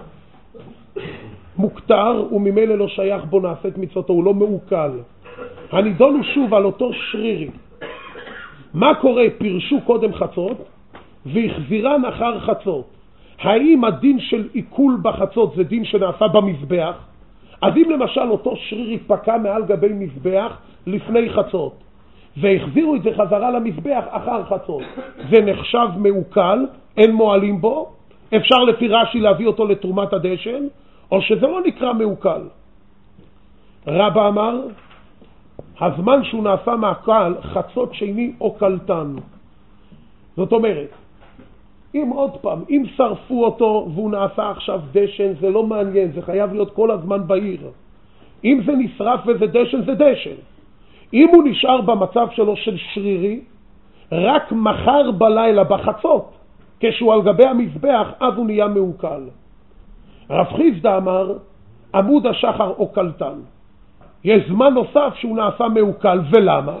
מוקטר, וממילא לא שייך בו נעשית מצוותו, הוא לא מעוקל. הנידון הוא שוב על אותו שרירי. מה קורה? פירשו קודם חצות והחזירן אחר חצות. האם הדין של עיכול בחצות זה דין שנעשה במזבח? אז אם למשל אותו שרירי פקע מעל גבי מזבח לפני חצות והחזירו את זה חזרה למזבח אחר חצות, זה נחשב מעוקל, אין מועלים בו, אפשר לפי רש"י להביא אותו לתרומת הדשן, או שזה לא נקרא מעוקל. רבא אמר, הזמן שהוא נעשה מעקל, חצות שני או קלטן. זאת אומרת, אם עוד פעם, אם שרפו אותו והוא נעשה עכשיו דשן, זה לא מעניין, זה חייב להיות כל הזמן בעיר. אם זה נשרף וזה דשן, זה דשן. אם הוא נשאר במצב שלו של שרירי, רק מחר בלילה בחצות, כשהוא על גבי המזבח, אז הוא נהיה מעוקל. רב חיסדא אמר, עמוד השחר או קלטן. יש זמן נוסף שהוא נעשה מעוקל, ולמה?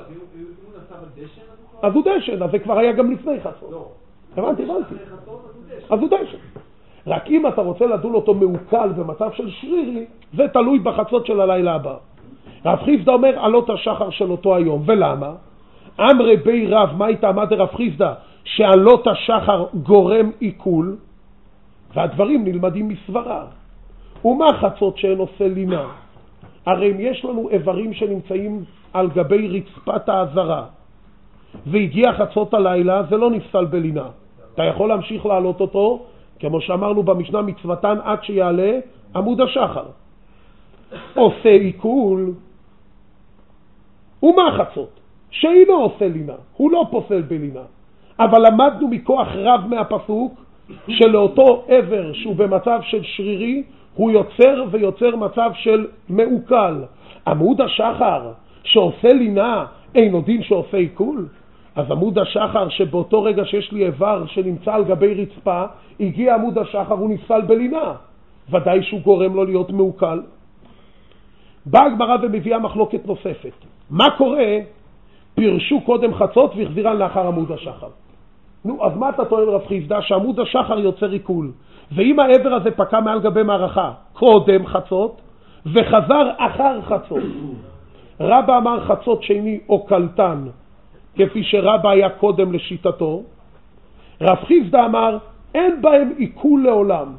אז הוא דשן, אז זה כבר היה גם לפני חצות. הבנתי, הבנתי. אז הוא דשן. רק אם אתה רוצה לדון אותו מעוקל במצב של שרירי, זה תלוי בחצות של הלילה הבא. רב חיסדא אומר עלות השחר של אותו היום, ולמה? אמרי בי רב, מה הייתה עמד רב חיסדא? שעלות השחר גורם עיכול, והדברים נלמדים מסברה. ומה חצות שאין עושה לינה? הרי אם יש לנו איברים שנמצאים על גבי רצפת העזרה, והגיע חצות הלילה, זה לא נפסל בלינה. אתה יכול להמשיך לעלות אותו, כמו שאמרנו במשנה מצוותן עד שיעלה עמוד השחר. עושה עיכול, ומה חצות? שאינו עושה לינה, הוא לא פוסל בלינה. אבל למדנו מכוח רב מהפסוק, שלאותו עבר שהוא במצב של שרירי, הוא יוצר ויוצר מצב של מעוקל. עמוד השחר שעושה לינה, אינו דין שעושה עיכול? אז עמוד השחר שבאותו רגע שיש לי איבר שנמצא על גבי רצפה, הגיע עמוד השחר, הוא נפסל בלינה. ודאי שהוא גורם לו להיות מעוקל. באה הגמרא ומביאה מחלוקת נוספת. מה קורה? פירשו קודם חצות והחזירן לאחר עמוד השחר. נו, אז מה אתה טוען רב חיסדא? שעמוד השחר יוצר עיכול. ואם העבר הזה פקע מעל גבי מערכה קודם חצות וחזר אחר חצות, רבא אמר חצות שני או קלטן, כפי שרבא היה קודם לשיטתו. רב חיסדא אמר אין בהם עיכול לעולם.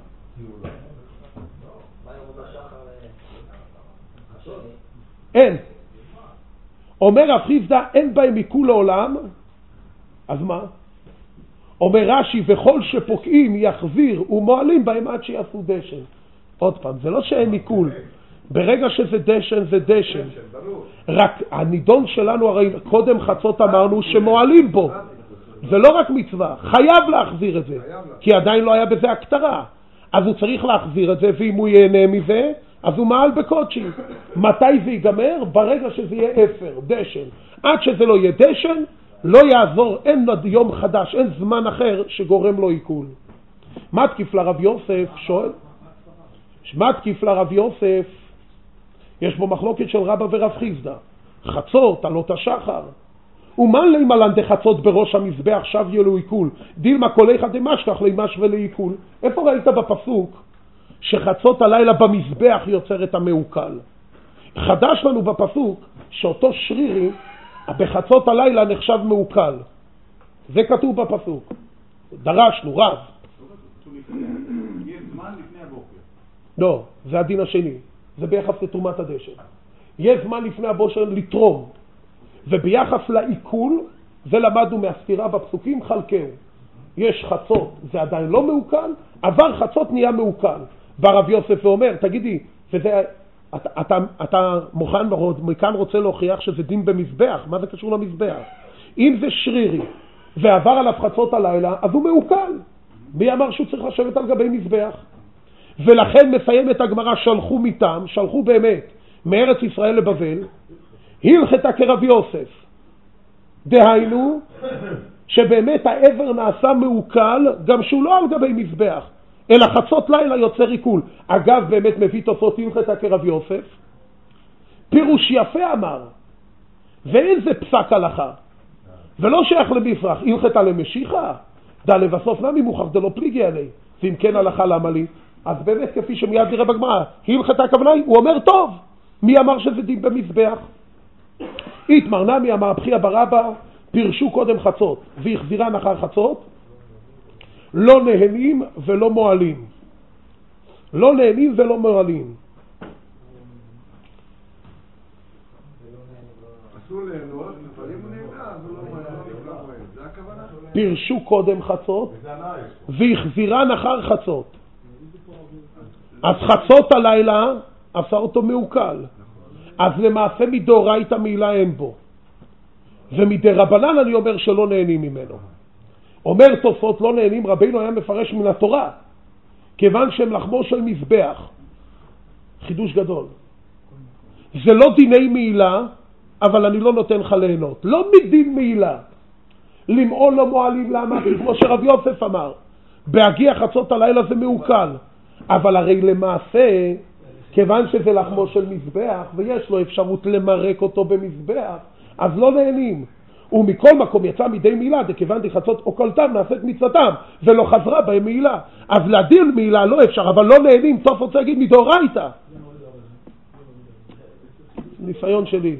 אין. אומר רב חיסדא אין בהם עיכול לעולם. אז מה? אומר רש"י וכל שפוקעים יחזיר ומועלים בהם עד שיעשו דשן. עוד פעם, זה לא שאין עיכול. ברגע שזה דשן זה דשן. רק הנידון שלנו, הרי קודם חצות אמרנו שמועלים בו. זה לא רק מצווה, חייב להחזיר את זה, כי עדיין לא היה בזה הכתרה. אז הוא צריך להחזיר את זה, ואם הוא ייהנה מזה, אז הוא מעל בקודשים. מתי זה ייגמר? ברגע שזה יהיה אפר, דשן. עד שזה לא יהיה דשן, לא יעזור, אין יום חדש, אין זמן אחר שגורם לו עיכול. מה תקיף לרב יוסף? שואל. מה תקיף לרב יוסף? יש בו מחלוקת של רבא ורב חיסדא. חצות, עלות השחר. ומה לימלן דחצות בראש המזבח שב יהיה לו עיכול? דילמה קוליך דמשכח לימש ולעיכול. איפה ראית בפסוק שחצות הלילה במזבח יוצר את המעוקל? חדש לנו בפסוק שאותו שרירי בחצות הלילה נחשב מעוקל. זה כתוב בפסוק. דרשנו, רב. יש זמן לפני הבוקר. לא, זה הדין השני. זה ביחס לתרומת הדשן. יש זמן לפני הבוקר לתרום. וביחס לעיכול, זה למדנו מהספירה בפסוקים חלקהו. יש חצות, זה עדיין לא מעוקל, עבר חצות נהיה מעוקל. בא רב יוסף ואומר, תגידי, וזה, אתה, אתה, אתה מוכן, מכאן רוצה להוכיח שזה דין במזבח, מה זה קשור למזבח? אם זה שרירי, ועבר עליו חצות הלילה, אז הוא מעוקל. מי אמר שהוא צריך לשבת על גבי מזבח? ולכן מסיים את הגמרא, שלחו מתם, שלחו באמת, מארץ ישראל לבבל, הלכתה כרב יוסף. דהיינו, שבאמת העבר נעשה מעוקל, גם שהוא לא על גבי מזבח, אלא חצות לילה יוצר עיכול. אגב, באמת מביא תוספות הלכתה כרב יוסף. פירוש יפה אמר, ואין זה פסק הלכה, ולא שייך למפרח, הלכתה למשיחה, דע לבסוף נמי מוכח דלא פליגי עלי, ואם כן הלכה למה לי? אז באמת כפי שמיד נראה בגמרא, הלכתה הכוונה היא, הוא אומר טוב, מי אמר שזה דין במזבח? איתמר נמי אמר בחייא ברבא, פירשו קודם חצות והחזירן אחר חצות, לא נהנים ולא מועלים. לא נהנים ולא מועלים. אסור ליהנות, אבל אם הוא נהנה, ולא מועלים. זה הכוונה? פירשו קודם חצות והחזירן אחר חצות. אז חצות הלילה עשה אותו מעוקל. אז למעשה מדאורייתא מעילה אין בו. ומדרבנן אני אומר שלא נהנים ממנו. אומר תוספות לא נהנים, רבינו היה מפרש מן התורה, כיוון שהם לחמו של מזבח. חידוש גדול. זה לא דיני מעילה, אבל אני לא נותן לך ליהנות. לא מדין מעילה. למעול לא מועלים למה, כמו שרב יוסף אמר. בהגיע חצות הלילה זה מעוקל. אבל הרי למעשה, כיוון שזה לחמו של מזבח, ויש לו אפשרות למרק אותו במזבח, אז לא נהנים. ומכל מקום יצא מדי מילה, דכיוון דחצות או קולתם נעשית מצוותם, ולא חזרה בהם מילה. אז לדין מילה לא אפשר, אבל לא נהנים, טוב רוצה להגיד מדאורייתא. ניסיון שלי.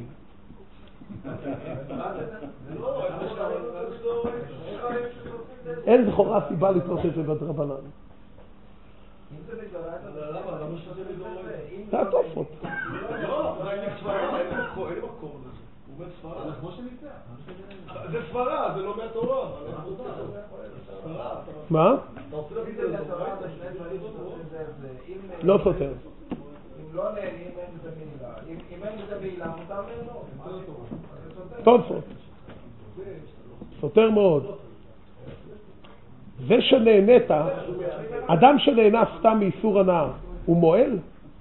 אין זכורה סיבה לתלות את זה בדרבנן. זה בגלל למה? למה שזה בגלל? זה התוספות. לא, אין לי מקום לזה. הוא אומר ספרה. זה כמו שניצח. זה ספרה, זה לא מהתורה. מה? אתה רוצה להביא את זה לתורה, לא סותר. אם לא נהנים, אין בזה מילה. אם אין בזה מילה, מותר ליהנות. תוספות. סותר מאוד. זה שנהנית, אדם שנהנה סתם מאיסור הנאה, הוא מועל?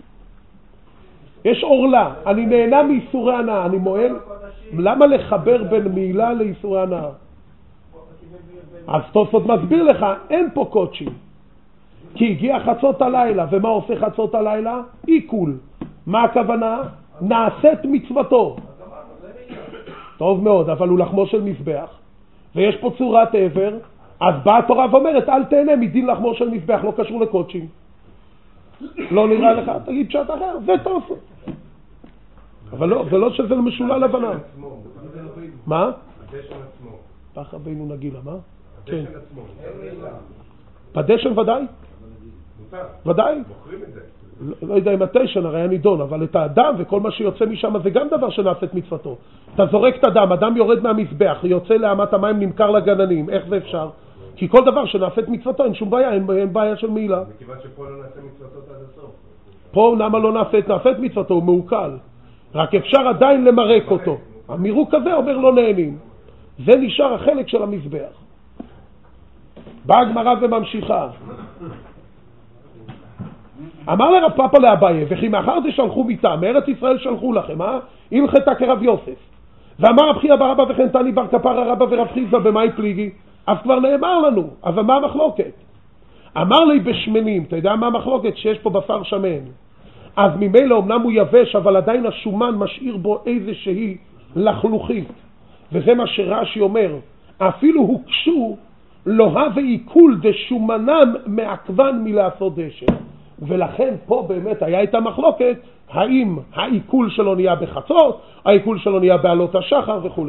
יש אורלה, אני נהנה מאיסורי הנאה, אני מועל? למה לחבר בין מילה לאיסורי הנאה? אז תוספות מסביר לך, אין פה קודשים. כי הגיע חצות הלילה, ומה עושה חצות הלילה? עיכול. מה הכוונה? נעשית מצוותו. טוב מאוד, אבל הוא לחמו של מזבח, ויש פה צורת עבר, אז באה התורה ואומרת, אל תהנה מדין לחמו של מזבח, לא קשור לקודשים. לא נראה לך, תגיד שאת אחר, זה תוספות. אבל לא, זה לא שזה משולל לבנה. מה? הדשן עצמו. פח רבינו נגילה, מה? הדשן עצמו. בדשן ודאי? מותר. ודאי? מוכרים את זה. לא, לא יודע אם התשן הרי היה נידון, אבל את האדם וכל מה שיוצא משם זה גם דבר שנעשית מצוותו. אתה זורק את אדם, אדם יורד מהמזבח, יוצא לאמת המים, נמכר לגננים, איך זה אפשר? כי כל דבר שנעשית מצוותו אין שום בעיה, אין, אין בעיה של מעילה. מכיוון שפה לא נעשה מצוותות עד הסוף. פה למה לא נעשית? נעשית מצוותו, הוא מעוקל. רק אפשר עדיין למרק אותו. המירוק הזה אומר לא נהנים. זה נשאר החלק של המזבח. באה הגמרא וממשיכה. אמר לרב פאפא לאביי, וכי מאחר ששלחו מיתה, מארץ ישראל שלחו לכם, אה? הלכתה כרב יוסף. ואמר רב חייא בר אבא וכן תני בר כפרא רבא ורב חיסדא במאי פליגי, אז כבר נאמר לנו, אז מה המחלוקת? אמר לי בשמנים, אתה יודע מה המחלוקת? שיש פה בשר שמן. אז ממילא אמנם הוא יבש, אבל עדיין השומן משאיר בו איזושהי לחלוכית. וזה מה שרש"י אומר, אפילו הוקשו לא הווה עיכול דשומנם מעכבן מלעשות דשן. ולכן פה באמת היה את המחלוקת, האם העיכול שלו נהיה בחצות, העיכול שלו נהיה בעלות השחר וכו'.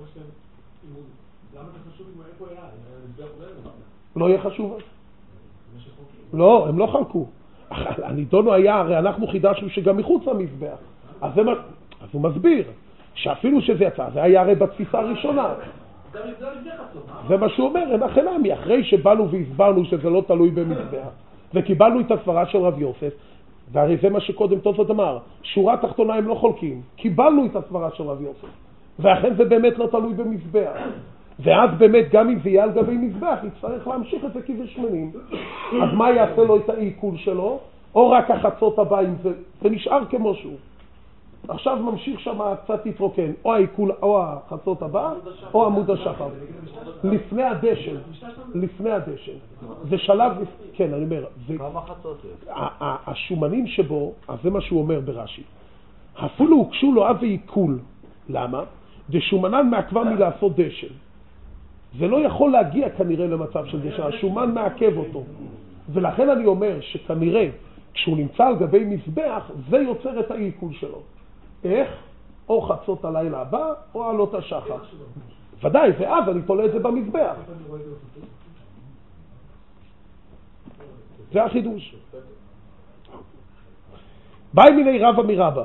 לא יהיה חשוב. לא, הם לא חלקו. הנידונו היה, הרי אנחנו חידשנו שגם מחוץ למזבח. אז, זה, אז הוא מסביר שאפילו שזה יצא, זה היה הרי בתפיסה הראשונה. זה מה שהוא אומר, אין החינמי, אחרי שבאנו והסברנו שזה לא תלוי במזבח, וקיבלנו את הסברה של רב יוסף, והרי זה מה שקודם תוספות אמר, שורה תחתונה הם לא חולקים, קיבלנו את הסברה של רב יוסף, ואכן זה באמת לא תלוי במזבח. ואז באמת גם אם זה יהיה על גבי מזבח, יצטרך להמשיך את זה כי זה שמנים. אז מה יעשה לו את העיכול שלו? או רק החצות הבאים, זה, זה נשאר כמו שהוא. עכשיו ממשיך שם קצת להתרוקן, או העיכול, או החצות הבא, או עמוד השחר. לפני הדשן, לפני הדשן. זה שלב, כן, אני אומר, כמה חצות יש? השומנים שבו, אז זה מה שהוא אומר ברש"י. אפילו הוקשו לו אב ועיכול. למה? דשומנן מעכבה מלעשות דשן. זה לא יכול להגיע כנראה למצב של דשן, השומן מעכב אותו. ולכן אני אומר שכנראה כשהוא נמצא על גבי מזבח, זה יוצר את העיכול שלו. איך? או חצות הלילה הבא, או עלות השחר. ודאי, ואז אני תולה את זה במזבח. זה החידוש. באי מיני רבא מרבא.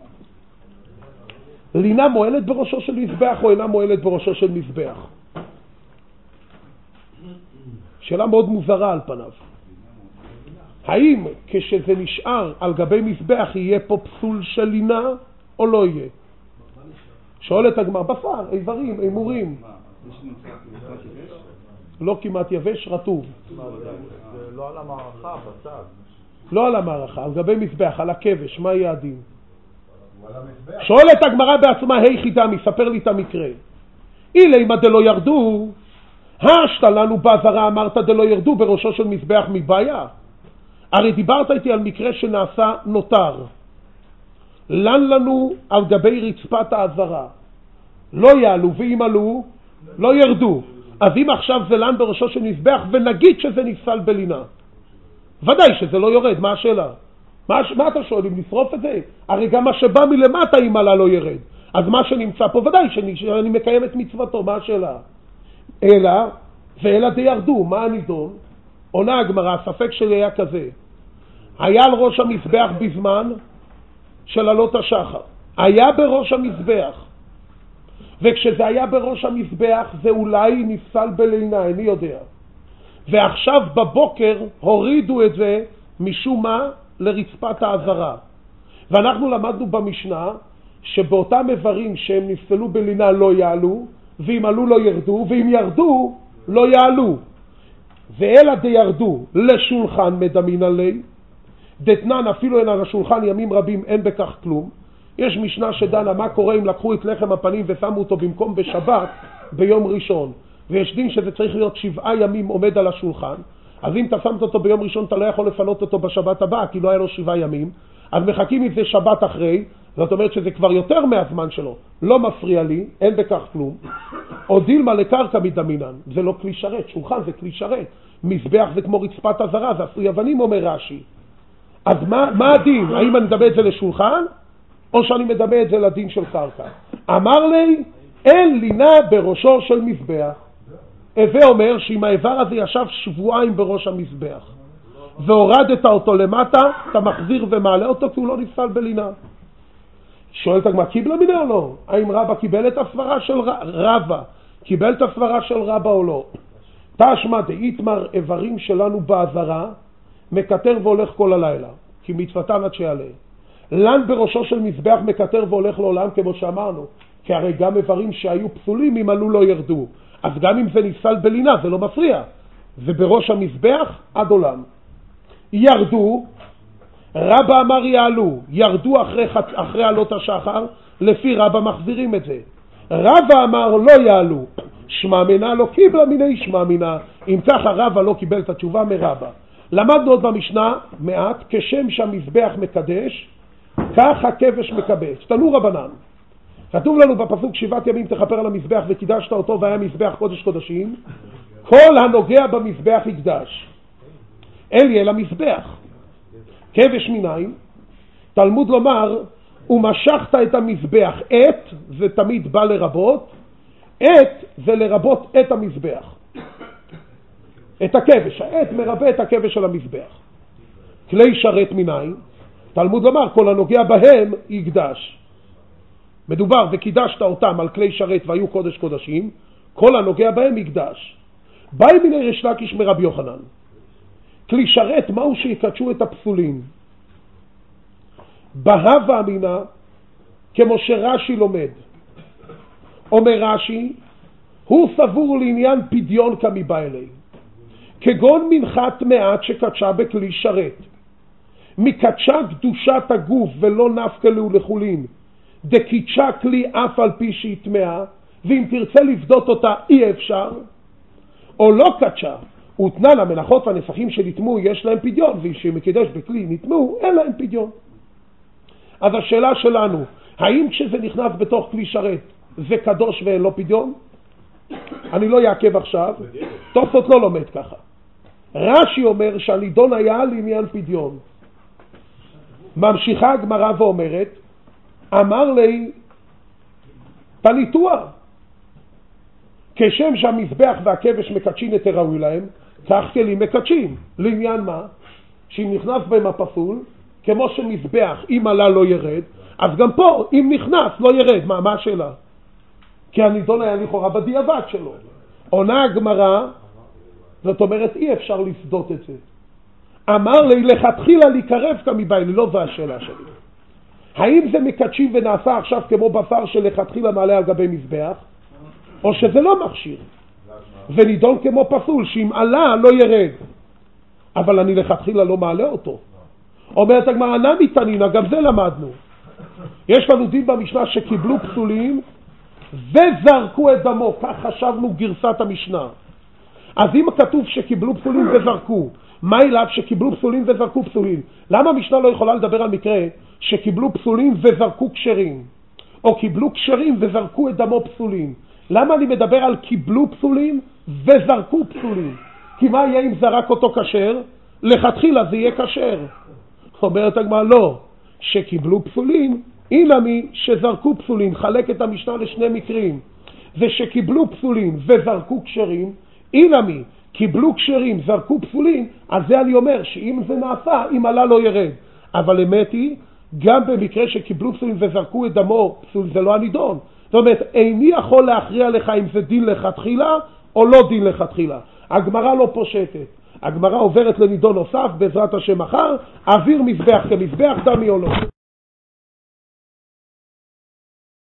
לינה מועלת בראשו של מזבח או אינה מועלת בראשו של מזבח? שאלה מאוד מוזרה על פניו. האם כשזה נשאר על גבי מזבח יהיה פה פסול של לינה או לא יהיה? שואלת הגמרא, בשר, איברים, אימורים. לא כמעט יבש, רטוב. זה לא על המערכה, בצד. לא על המערכה, על גבי מזבח, על הכבש, מה יהיה הדין? שואלת הגמרא בעצמה, היי חידה, מספר לי את המקרה. אילי מה דלא ירדו, השתה לנו בעזרה, אמרת דלא ירדו בראשו של מזבח מבעיה. הרי דיברת איתי על מקרה שנעשה נותר. לן לנו על גבי רצפת העזרה. לא יעלו, ואם עלו, לא ירדו. אז אם עכשיו זה לן בראשו של מזבח, ונגיד שזה נפסל בלינה. ודאי שזה לא יורד, מה השאלה? מה, מה אתה שואל, אם נשרוף את זה? הרי גם מה שבא מלמטה אם עלה לא ירד. אז מה שנמצא פה, ודאי שאני, שאני מקיים את מצוותו, מה השאלה? אלא, ואלא די ירדו, מה הנידון? עונה הגמרא, הספק שלי היה כזה. היה על ראש המזבח בזמן של עלות השחר. היה בראש המזבח. וכשזה היה בראש המזבח זה אולי נפסל בלינה, אני יודע. ועכשיו בבוקר הורידו את זה משום מה לרצפת העזרה. ואנחנו למדנו במשנה שבאותם איברים שהם נפסלו בלינה לא יעלו, ואם עלו לא ירדו, ואם ירדו לא יעלו. ואלה דירדו לשולחן מדמין עלי, דתנן אפילו אין על השולחן ימים רבים אין בכך כלום. יש משנה שדנה מה קורה אם לקחו את לחם הפנים ושמו אותו במקום בשבת ביום ראשון, ויש דין שזה צריך להיות שבעה ימים עומד על השולחן. אז אם אתה שמת אותו ביום ראשון אתה לא יכול לפנות אותו בשבת הבאה כי לא היה לו שבעה ימים, אז מחכים את זה שבת אחרי, זאת אומרת שזה כבר יותר מהזמן שלו, לא מפריע לי, אין בכך כלום. או דילמה לקרקע מדמינן, זה לא כלי שרת, שולחן זה כלי שרת, מזבח זה כמו רצפת הזרה, זה עשוי אבנים אומר רש"י. אז מה, מה הדין? האם אני מדמה את זה לשולחן או שאני מדמה את זה לדין של קרקע? אמר לי, אין לינה בראשו של מזבח. הווה אומר שאם האיבר הזה ישב שבועיים בראש המזבח והורדת אותו למטה, אתה מחזיר ומעלה אותו כי הוא לא נפסל בלינה. שואלת הגמרא, קיבלה מינה או לא? האם רבא קיבל את הסברה של רבא? קיבל את הסברה של רבא או לא? תשמע דאיתמר איברים שלנו בעזרה מקטר והולך כל הלילה, כי מצוותן עד שיעלה. לן בראשו של מזבח מקטר והולך לעולם כמו שאמרנו, כי הרי גם איברים שהיו פסולים אם עלו לא ירדו. אז גם אם זה נפסל בלינה זה לא מפריע. ובראש המזבח עד עולם. ירדו, רבא אמר יעלו, ירדו אחרי, אחרי עלות השחר, לפי רבא מחזירים את זה. רבא אמר לא יעלו, שמע מינה לא קיבלה מיני שמע מינה. אם ככה רבא לא קיבל את התשובה מרבא. למדנו עוד במשנה מעט, כשם שהמזבח מקדש, כך הכבש מקבש. תנו רבנן. כתוב לנו בפסוק שבעת ימים תכפר על המזבח וקידשת אותו והיה מזבח קודש קודשים, כל הנוגע במזבח יקדש. אלי אל המזבח. כבש מיניים, תלמוד לומר, ומשכת את המזבח, את זה תמיד בא לרבות, את זה לרבות את המזבח. את הכבש, העת מרבה את הכבש של המזבח. כלי שרת מיניים, תלמוד לומר, כל הנוגע בהם יקדש. מדובר, וקידשת אותם על כלי שרת והיו קודש קודשים, כל הנוגע בהם יקדש. באי מיני ריש לקיש מרבי יוחנן. כלי שרת, מהו שיקדשו את הפסולים? בהווה אמינה, כמו שרש"י לומד. אומר רש"י, הוא סבור לעניין פדיון כמיבא אלי. כגון מנחת מעט שקדשה בכלי שרת. מקדשה קדושת הגוף ולא נפקא לו לחולין. דקידשה כלי אף על פי שהטמעה, ואם תרצה לפדות אותה אי אפשר. או לא קדשה, ותנה למנחות והנסחים שנטמעו יש להם פדיון, ושמקדש בכלי נטמעו אין להם פדיון. אז השאלה שלנו, האם כשזה נכנס בתוך כלי שרת זה קדוש ואין לו פדיון? אני לא יעכב עכשיו, תוספות לא לומד ככה. רש"י אומר שהנידון היה לעניין פדיון. ממשיכה הגמרא ואומרת, אמר לי פליטוע, כשם שהמזבח והכבש מקדשים את הראוי להם, כך כלים מקדשים. לעניין מה? שאם נכנס בהם הפסול, כמו שמזבח אם עלה לא ירד, אז גם פה אם נכנס לא ירד. מה, מה השאלה? כי הנידון היה לכאורה בדיעבד שלו. עונה הגמרא, זאת אומרת אי אפשר לפדות את זה. אמר לי לכתחילה להיקרב כמיבא אלי, לא זו השאלה שלי. האם זה מקדשים ונעשה עכשיו כמו בשר שלכתחילה מעלה על גבי מזבח, או שזה לא מכשיר ונידון כמו פסול שאם עלה לא ירד, אבל אני לכתחילה לא מעלה אותו? אומרת הגמרא נמי תנינא, גם זה למדנו. יש לנו דין במשנה שקיבלו פסולים וזרקו את דמו, כך חשבנו גרסת המשנה. אז אם כתוב שקיבלו פסולים וזרקו, מה אליו שקיבלו פסולים וזרקו פסולים? למה המשנה לא יכולה לדבר על מקרה שקיבלו פסולים וזרקו כשרים, או קיבלו כשרים וזרקו את דמו פסולים? למה אני מדבר על קיבלו פסולים וזרקו פסולים? כי מה יהיה אם זרק אותו כשר? לכתחילה זה יהיה כשר. אומרת הגמרא לא, שקיבלו פסולים, הנה מי שזרקו פסולים. חלק את המשנה לשני מקרים, זה שקיבלו פסולים וזרקו כשרים, הנה מי קיבלו כשרים, זרקו פסולים, אז זה אני אומר שאם זה נעשה, אם עלה לא ירד. אבל אמת היא, גם במקרה שקיבלו פסולים וזרקו את דמו, פסול זה לא הנידון. זאת אומרת, איני יכול להכריע לך אם זה דין לכתחילה או לא דין לכתחילה. הגמרא לא פושטת. הגמרא עוברת לנידון נוסף, בעזרת השם מחר, אוויר מזבח כמזבח, דמי או לא.